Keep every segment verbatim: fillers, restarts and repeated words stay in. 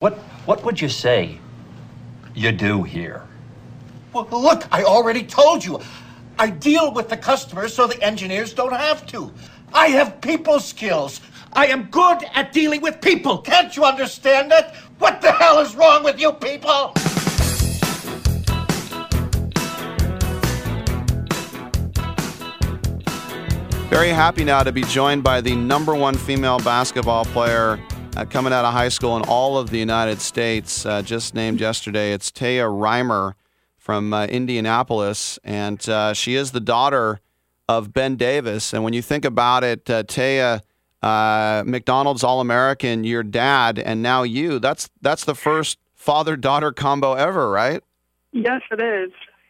What what would you say you do here? Well, look, I already told you. I deal with the customers so the engineers don't have to. I have people skills. I am good at dealing with people. Can't you understand that? What the hell is wrong with you people? Very happy now to be joined by the number one female basketball player uh, coming out of high school in all of the United States, uh, just named yesterday. It's Taya Reimer from uh, Indianapolis, and uh, she is the daughter of Ben Davis. And when you think about it, uh, Taya, uh, McDonald's All-American, your dad, and now you, that's that's the first father-daughter combo ever, right? Yes, it is.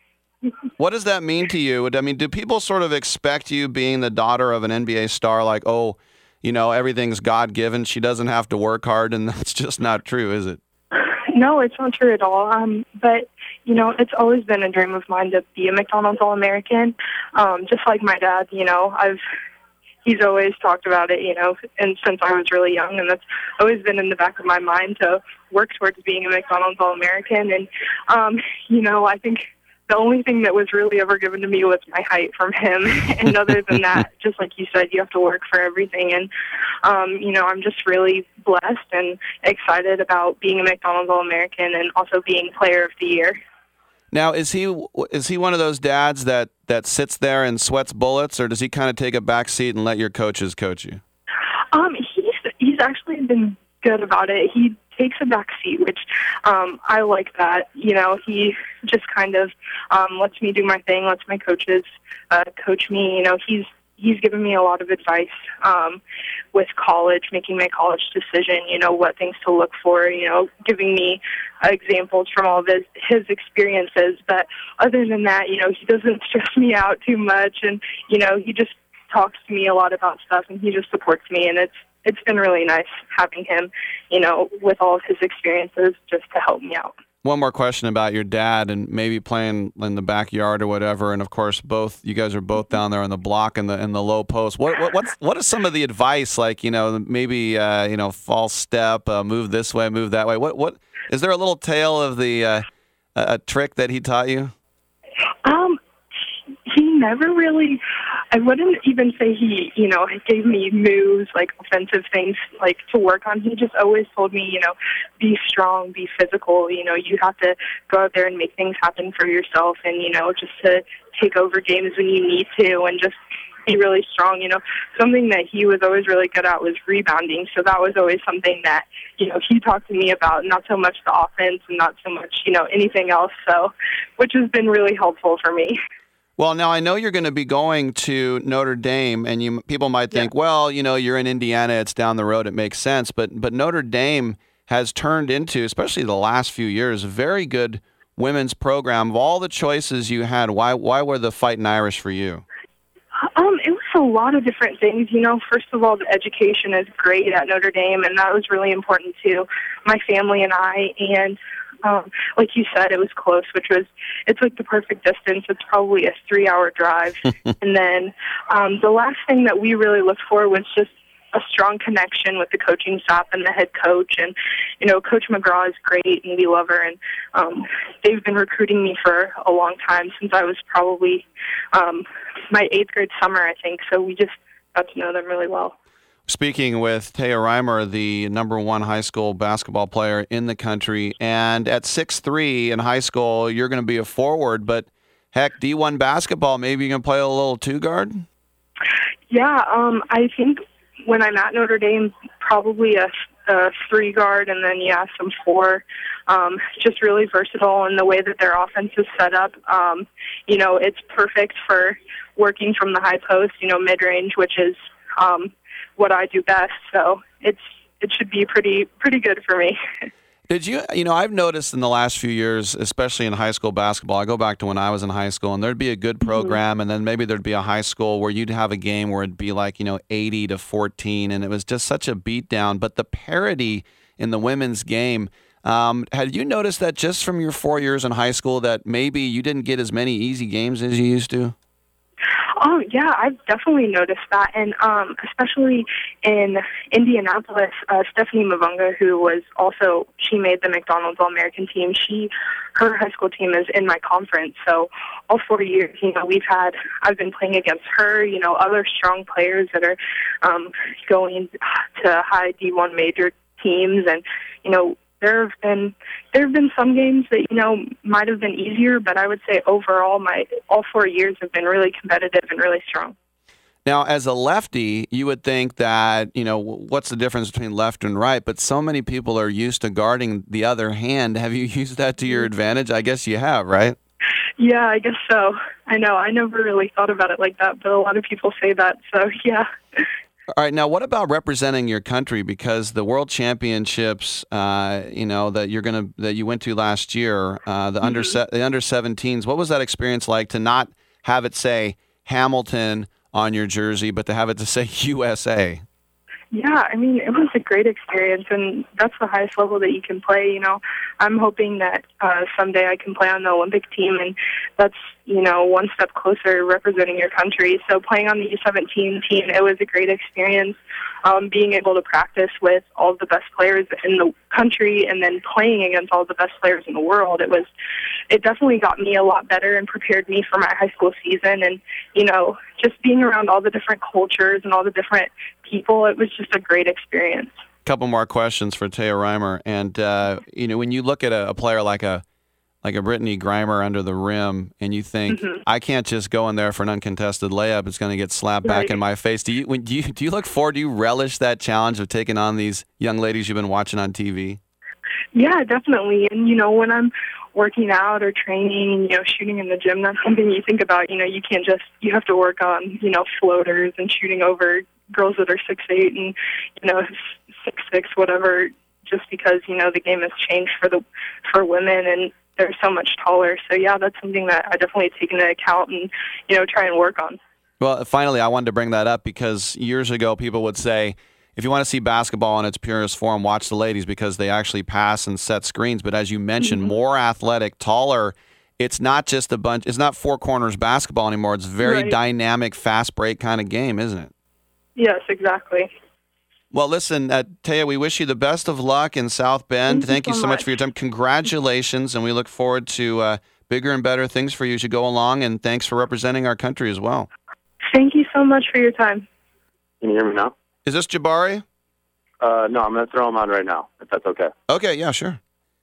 What does that mean to you? I mean, do people sort of expect you, being the daughter of an N B A star, like, oh, you know, everything's God-given, she doesn't have to work hard, and that's just not true, is it? No, it's not true at all. Um, but, you know, it's always been a dream of mine to be a McDonald's All-American. Um, just like my dad, you know, I've he's always talked about it, you know, and since I was really young, and that's always been in the back of my mind to work towards being a McDonald's All-American. And, um, you know, I think the only thing that was really ever given to me was my height from him. And other than that, just like you said, you have to work for everything. And, um, you know, I'm just really blessed and excited about being a McDonald's All-American and also being Player of the Year. Now, is he is he one of those dads that, that sits there and sweats bullets, or does he kind of take a back seat and let your coaches coach you? Um, he's he's actually been good about it. He takes a back seat, which um, I like that. You know, he just kind of um, lets me do my thing, lets my coaches uh, coach me. You know, he's he's given me a lot of advice um, with college, making my college decision, you know, what things to look for, you know, giving me examples from all of his, his experiences. But other than that, you know, he doesn't stress me out too much. And, you know, he just talks to me a lot about stuff, and he just supports me. And it's it's been really nice having him, you know, with all of his experiences just to help me out. One more question about your dad and maybe playing in the backyard or whatever, and of course, both you guys are both down there on the block and the in the low post. What what what's, what is some of the advice, like, you know, maybe uh, you know, false step, uh, move this way, move that way? What what is there a little tale of the uh, a, a trick that he taught you? Um, he never really. I wouldn't even say he, you know, gave me moves, like offensive things, like to work on. He just always told me, you know, be strong, be physical. You know, you have to go out there and make things happen for yourself, and, you know, just to take over games when you need to, and just be really strong. You know, something that he was always really good at was rebounding. So that was always something that, you know, he talked to me about, not so much the offense and not so much, you know, anything else. So, which has been really helpful for me. Well, now I know you're going to be going to Notre Dame, and you people might think, yeah. well, you know, you're in Indiana, it's down the road, it makes sense. But but Notre Dame has turned into, especially the last few years, a very good women's program. Of all the choices you had, why why were the Fighting Irish for you? Um, it was a lot of different things. You know, first of all, the education is great at Notre Dame, and that was really important to my family and I. And Um, like you said, it was close, which was, it's like the perfect distance. It's probably a three-hour drive. And then um, the last thing that we really looked for was just a strong connection with the coaching staff and the head coach. And, you know, Coach McGraw is great, and we love her. And um, they've been recruiting me for a long time, since I was probably um, my eighth grade summer, I think. So we just got to know them really well. Speaking with Taya Reimer, the number one high school basketball player in the country, and at six three in high school, you're going to be a forward, but heck, D one basketball, maybe you're going to play a little two-guard? Yeah, um, I think when I'm at Notre Dame, probably a, a three-guard, and then, yeah, some four. Um, just really versatile in the way that their offense is set up. Um, you know, it's perfect for working from the high post, you know, mid-range, which is um, – what I do best, so it's it should be pretty pretty good for me. Did you, you know, I've noticed in the last few years, especially in high school basketball, I go back to when I was in high school, and there'd be a good program, mm-hmm. and then maybe there'd be a high school where you'd have a game where it'd be like, you know, eighty to fourteen, and it was just such a beatdown. But the parity in the women's game, um, had you noticed that just from your four years in high school that maybe you didn't get as many easy games as you used to? Oh, yeah, I've definitely noticed that. And um, especially in Indianapolis, uh, Stephanie Mavunga, who was also, she made the McDonald's All-American team. She, her high school team is in my conference. So all four years, you know, we've had, I've been playing against her, you know, other strong players that are um, going to high D one major teams. And, you know, there have been there have been some games that, you know, might have been easier, but I would say overall my all four years have been really competitive and really strong. Now, as a lefty, you would think that, you know, what's the difference between left and right? But so many people are used to guarding the other hand. Have you used that to your advantage? I guess you have, right? Yeah, I guess so. I know. I never really thought about it like that, but a lot of people say that. So, yeah. All right. Now, what about representing your country? Because the World Championships, uh, you know, that you're gonna that you went to last year, uh, the mm-hmm. under se- the under seventeens. What was that experience like to not have it say Hamilton on your jersey, but to have it to say U S A? Yeah, I mean, it was a great experience, and that's the highest level that you can play. You know, I'm hoping that uh, someday I can play on the Olympic team, and that's, you know, one step closer representing your country. So playing on the U seventeen team, it was a great experience. Um, being able to practice with all of the best players in the country and then playing against all the best players in the world, it was, it definitely got me a lot better and prepared me for my high school season. And, you know, just being around all the different cultures and all the different people, it was just a great experience. Couple more questions for Taya Reimer. And, uh, you know, when you look at a, a player like a like a Brittany Griner under the rim and you think, mm-hmm. I can't just go in there for an uncontested layup, it's going to get slapped right back in my face. Do you, when, do you do you look forward, do you relish that challenge of taking on these young ladies you've been watching on T V? Yeah, definitely. And, you know, when I'm working out or training, you know, shooting in the gym, that's something you think about. You know, you can't just, you have to work on, you know, floaters and shooting over girls that are six eight and, you know, six six, whatever, just because, you know, the game has changed for the for women and they're so much taller. So, yeah, that's something that I definitely take into account and, you know, try and work on. Well, finally, I wanted to bring that up because years ago people would say, if you want to see basketball in its purest form, watch the ladies because they actually pass and set screens. But as you mentioned, mm-hmm. more athletic, taller. It's not just a bunch. It's not four corners basketball anymore. It's very right. dynamic, fast break kind of game, isn't it? Yes, exactly. Well, listen, uh, Taya, we wish you the best of luck in South Bend. Thank, Thank you so, so much. much for your time. Congratulations, and we look forward to uh, bigger and better things for you as you go along. And thanks for representing our country as well. Thank you so much for your time. Can you hear me now? Is this Jabari? Uh, no, I'm going to throw him on right now, if that's okay. Okay, yeah, sure.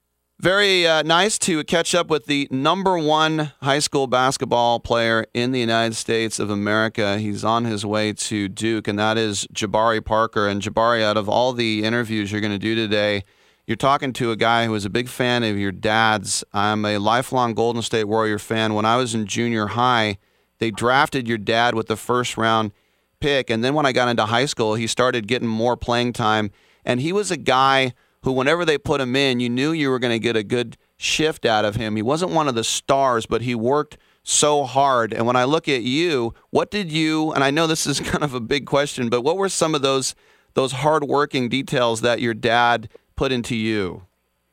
Very uh, nice to catch up with the number one high school basketball player in the United States of America. He's on his way to Duke, and that is Jabari Parker. And Jabari, out of all the interviews you're going to do today, you're talking to a guy who is a big fan of your dad's. I'm a lifelong Golden State Warrior fan. When I was in junior high, they drafted your dad with the first round pick. And then when I got into high school, he started getting more playing time. And he was a guy who, whenever they put him in, you knew you were going to get a good shift out of him. He wasn't one of the stars, but he worked so hard. And when I look at you, what did you, and I know this is kind of a big question, but what were some of those those hard-working details that your dad put into you?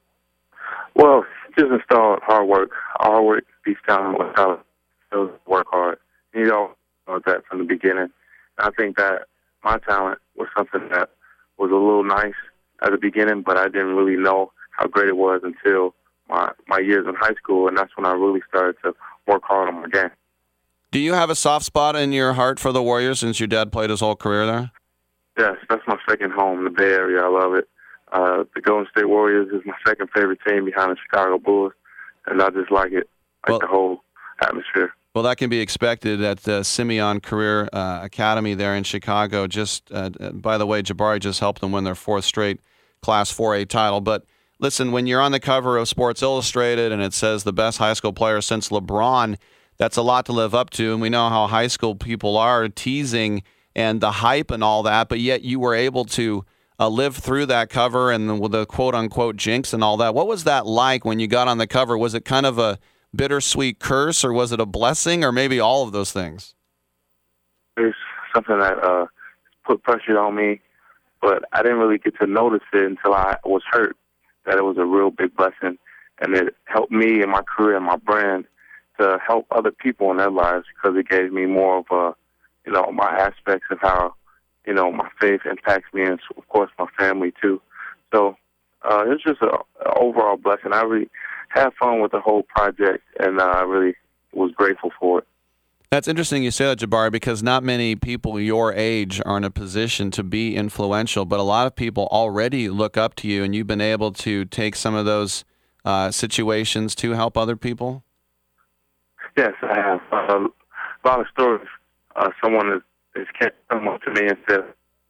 Well, just installed hard work. Hard work beats talent with talent. So work hard. You know that from the beginning. I think that my talent was something that was a little nice at the beginning, but I didn't really know how great it was until my, my years in high school, and that's when I really started to work hard on my game. Do you have a soft spot in your heart for the Warriors since your dad played his whole career there? Yes, that's my second home, the Bay Area. I love it. Uh, the Golden State Warriors is my second favorite team behind the Chicago Bulls, and I just like it, like well, the whole atmosphere. Well, that can be expected at the Simeon Career uh, Academy there in Chicago. Just uh, by the way, Jabari just helped them win their fourth straight Class four A title. But listen, when you're on the cover of Sports Illustrated and it says the best high school player since LeBron, that's a lot to live up to. And we know how high school people are, teasing and the hype and all that. But yet you were able to uh, live through that cover and the, the quote-unquote jinx and all that. What was that like when you got on the cover? Was it kind of a bittersweet curse, or was it a blessing, or maybe all of those things? It's something that uh, put pressure on me, but I didn't really get to notice it until I was hurt, that it was a real big blessing, and it helped me and my career and my brand to help other people in their lives because it gave me more of a, you know, my aspects of how, you know, my faith impacts me and, of course, my family, too. So uh, it's just an overall blessing. I really had fun with the whole project, and uh, I really was grateful for it. That's interesting you say that, Jabari, because not many people your age are in a position to be influential, but a lot of people already look up to you, and you've been able to take some of those uh, situations to help other people? Yes, I have. Uh, a lot of stories. Uh, someone has, has come up to me and said,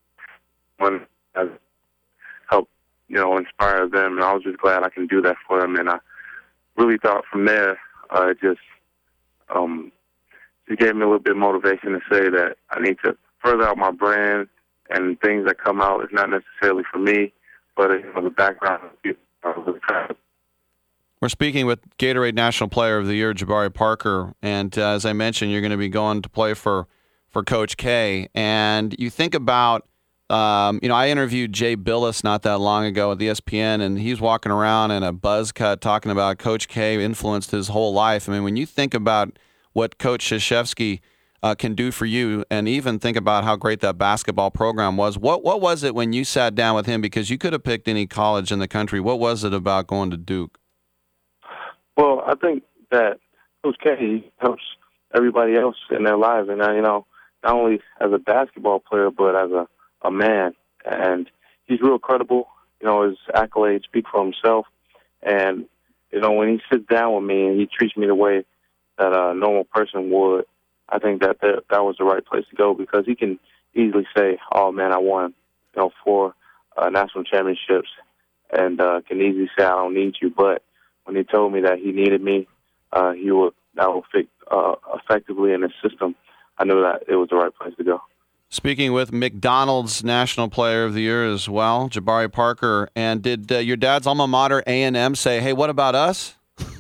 "One has helped, you know, inspire them," and I was just glad I can do that for them. And I really thought from there, uh, it just um, it gave me a little bit of motivation to say that I need to further out my brand, and things that come out is not necessarily for me, but you know, the background of people are really proud. We're speaking with Gatorade National Player of the Year, Jabari Parker, and uh, as I mentioned, you're going to be going to play for, for Coach K. And you think about, um, you know, I interviewed Jay Billis not that long ago at E S P N, and he's walking around in a buzz cut talking about Coach K influenced his whole life. I mean, when you think about what Coach Krzyzewski uh, can do for you, and even think about how great that basketball program was, what what was it when you sat down with him? Because you could have picked any college in the country. What was it about going to Duke? Well, I think that Coach K helps everybody else in their lives, and uh, you know, not only as a basketball player, but as a, a man. And he's real credible. You know, his accolades speak for himself. And you know, when he sits down with me and he treats me the way that a normal person would, I think that that, that was the right place to go, because he can easily say, "Oh man, I won, you know, four uh, national championships," and uh, can easily say, "I don't need you," but when he told me that he needed me, uh, he would that would fit uh, effectively in his system. I knew that it was the right place to go. Speaking with McDonald's National Player of the Year as well, Jabari Parker. And did uh, your dad's alma mater, A and M, say, "Hey, what about us"?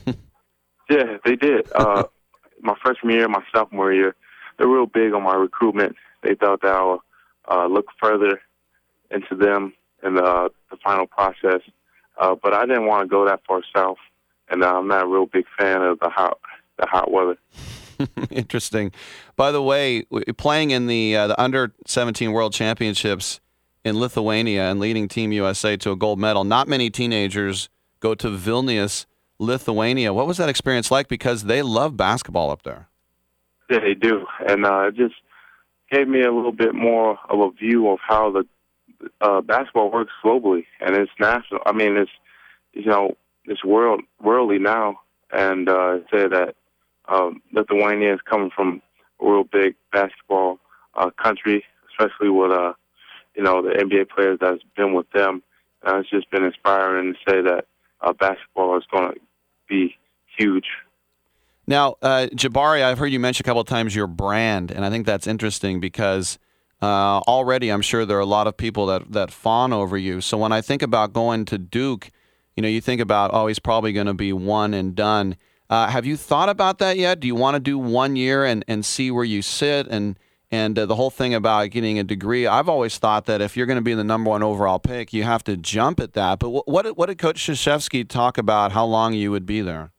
Yeah, they did. Uh, my freshman year, my sophomore year, they're real big on my recruitment. They thought that I would uh, look further into them in the, the final process, uh, but I didn't want to go that far south. And uh, I'm not a real big fan of the hot, the hot weather. Interesting. By the way, playing in the uh, the under seventeen World Championships in Lithuania and leading Team U S A to a gold medal, not many teenagers go to Vilnius, Lithuania. What was that experience like? Because they love basketball up there. Yeah, they do. And uh, it just gave me a little bit more of a view of how the uh, basketball works globally. And it's national. I mean, it's, you know, it's world worldly now, and uh, say that um, Lithuania is coming from a real big basketball uh, country, especially with uh, you know, the N B A players that's been with them. Uh, it's just been inspiring to say that uh, basketball is going to be huge. Now, uh, Jabari, I've heard you mention a couple of times your brand, and I think that's interesting because uh, already I'm sure there are a lot of people that that fawn over you. So when I think about going to Duke, you know, you think about, oh, he's probably going to be one and done. Uh, have you thought about that yet? Do you want to do one year and, and see where you sit? And and uh, the whole thing about getting a degree, I've always thought that if you're going to be the number one overall pick, you have to jump at that. But what what did, what did Coach Krzyzewski talk about how long you would be there?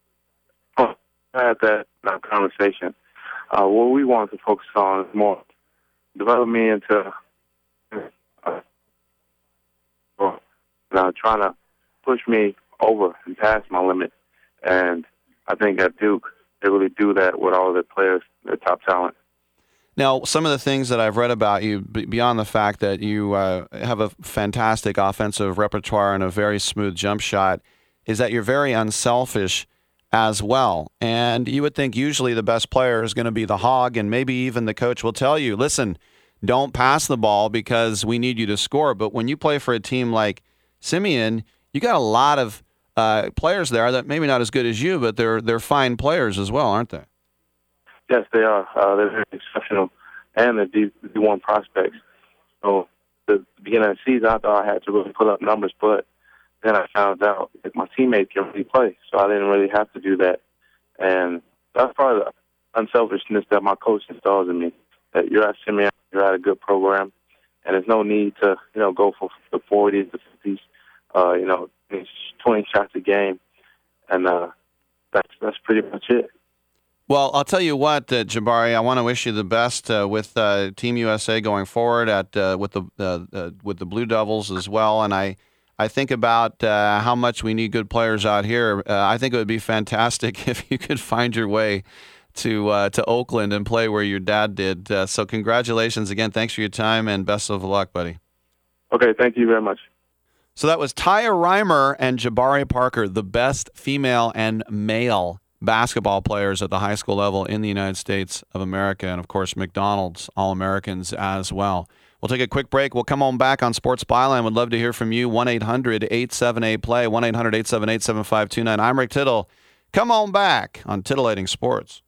Oh, I had that, that conversation. Uh, what we wanted to focus on is more develop me into uh, uh, trying to push me over and past my limit. And I think at Duke, they really do that with all their players, their top talent. Now, some of the things that I've read about you, beyond the fact that you uh, have a fantastic offensive repertoire and a very smooth jump shot, is that you're very unselfish as well. And you would think usually the best player is going to be the hog, and maybe even the coach will tell you, listen, don't pass the ball because we need you to score. But when you play for a team like Simeon, you got a lot of uh, players there that maybe not as good as you, but they're they're fine players as well, aren't they? Yes, they are. Uh, they're very exceptional, and they're D one prospects. So the beginning of the season, I thought I had to really put up numbers, but then I found out that my teammates can really play, so I didn't really have to do that. And that's part of the unselfishness that my coach installs in me, that you're at Simeon, you're at a good program, and there's no need to, you know, go for the forties, the fifties, uh, you know, twenty shots a game, and uh, that's that's pretty much it. Well, I'll tell you what, uh, Jabari, I want to wish you the best uh, with uh, Team U S A going forward at uh, with the uh, uh, with the Blue Devils as well. And I, I think about uh, how much we need good players out here. Uh, I think it would be fantastic if you could find your way to uh, to Oakland and play where your dad did. Uh, so congratulations again. Thanks for your time and best of luck, buddy. Okay, thank you very much. So that was Taya Reimer and Jabari Parker, the best female and male basketball players at the high school level in the United States of America, and of course McDonald's All-Americans as well. We'll take a quick break. We'll come on back on Sports Byline. Would love to hear from you. one eight hundred eight seven eight play, one eight hundred eight seven eight seven five two nine. I'm Rick Tittle. Come on back on Titillating Sports.